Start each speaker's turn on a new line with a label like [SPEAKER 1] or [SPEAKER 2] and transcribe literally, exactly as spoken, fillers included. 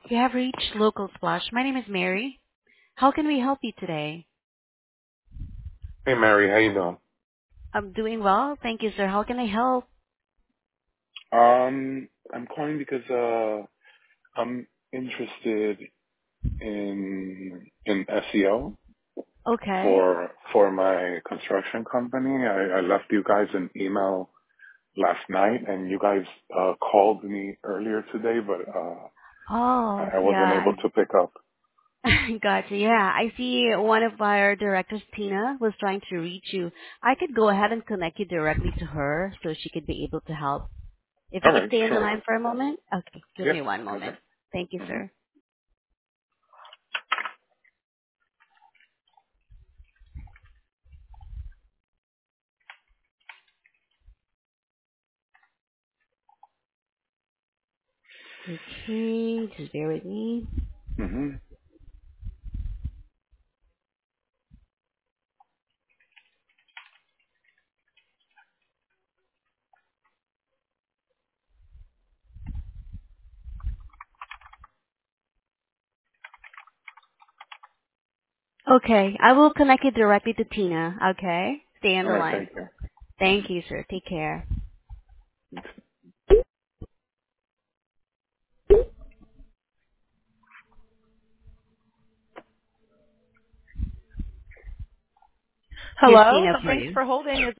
[SPEAKER 1] You have reached Local Splash. My name is Mary. How can we help you today?
[SPEAKER 2] Hey Mary, how you doing?
[SPEAKER 1] I'm doing well. Thank you, sir. How can I help?
[SPEAKER 2] Um, I'm calling because uh, I'm interested in in S E O
[SPEAKER 1] Okay.
[SPEAKER 2] for for my construction company. I, I left you guys an email last night, and you guys uh, called me earlier today, but uh,
[SPEAKER 1] Oh,
[SPEAKER 2] I I wasn't
[SPEAKER 1] yeah,
[SPEAKER 2] able to pick up.
[SPEAKER 1] I gotcha. Yeah, I see one of our directors, Tina, was trying to reach you. I could go ahead and connect you directly to her so she could be able to help. If you
[SPEAKER 2] All
[SPEAKER 1] could
[SPEAKER 2] right,
[SPEAKER 1] stay on the
[SPEAKER 2] sure.
[SPEAKER 1] line for a moment. Okay, give
[SPEAKER 2] Yep.
[SPEAKER 1] me one
[SPEAKER 2] Okay.
[SPEAKER 1] moment. Thank you,
[SPEAKER 2] Mhm.
[SPEAKER 1] sir. Okay, just bear with me.
[SPEAKER 2] Mhm.
[SPEAKER 1] Okay, I will connect you directly to Tina. Okay, stay on
[SPEAKER 2] All
[SPEAKER 1] the
[SPEAKER 2] right.
[SPEAKER 1] line.
[SPEAKER 2] Thank you.
[SPEAKER 1] Thank you, sir. Take care. Here's
[SPEAKER 3] Hello.
[SPEAKER 1] Tina for
[SPEAKER 3] Thanks
[SPEAKER 1] you.
[SPEAKER 3] for holding.